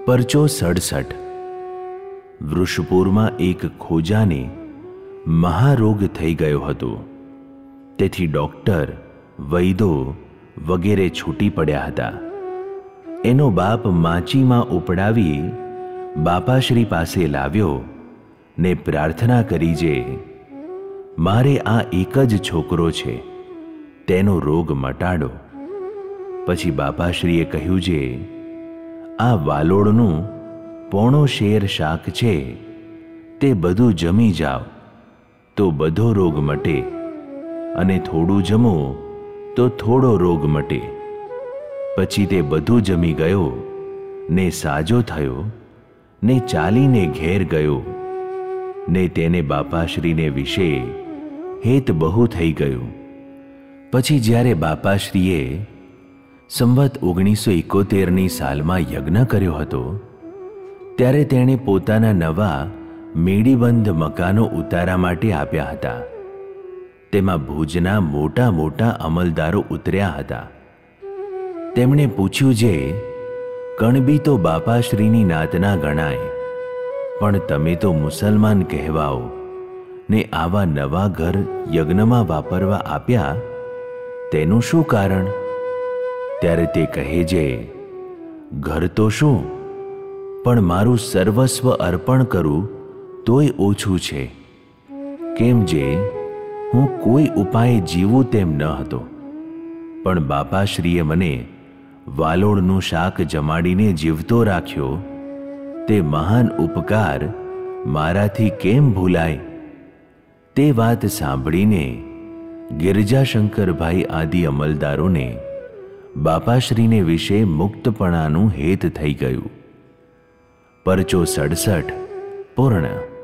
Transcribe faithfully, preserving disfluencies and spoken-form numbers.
પરચો સડસઠ. વૃષપુરમાં એક ખોજાને મહારોગ થઈ ગયો હતો. તેથી ડૉક્ટર, વૈદો વગેરે છૂટી પડ્યા હતા. એનો બાપ માચીમાં ઉપડાવી બાપાશ્રી પાસે લાવ્યો ને પ્રાર્થના કરી જે મારે આ એક જ છોકરો છે, તેનો રોગ મટાડો. પછી બાપાશ્રીએ કહ્યું જે આ વાલોડનું પોણો શેર શાક છે, તે બધું જમી જાઓ તો બધો રોગ મટે, અને થોડું જમો તો થોડો રોગ મટે. પછી તે બધું જમી ગયો ને સાજો થયો ને ચાલીને ઘેર ગયો ને તેને બાપાશ્રીને વિશે હેત બહુ થઈ ગયું. પછી જ્યારે બાપાશ્રીએ સંવત ઓગણીસો એકોતેરની સાલમાં યજ્ઞ કર્યો હતો, ત્યારે તેણે પોતાના નવા મેડીબંધ મકાનો ઉતારા માટે આપ્યા હતા. તેમાં ભુજના મોટા મોટા અમલદારો ઉતર્યા હતા. તેમણે પૂછ્યું જે કણબી તો બાપાશ્રીની નાતના ગણાય, પણ તમે તો મુસલમાન કહેવાઓ ને આવા નવા ઘર યજ્ઞમાં વાપરવા આપ્યા, તેનું શું કારણ? ત્યારે તે કહે જે ઘર તો શું, પણ મારું સર્વસ્વ અર્પણ કરું તોય ઓછું છે. કેમ જે હું કોઈ ઉપાય જીવું તેમ ન હતો, પણ બાપાશ્રીએ મને વાલોડનું શાક જમાડીને જીવતો રાખ્યો, તે મહાન ઉપકાર મારાથી કેમ ભૂલાય? તે વાત સાંભળીને ગિરજાશંકરભાઈ આદિ અમલદારોને બાપાશ્રીને વિશે મુક્તપણાનું હેત થઈ ગયું. પરચો સડસઠ પૂર્ણ.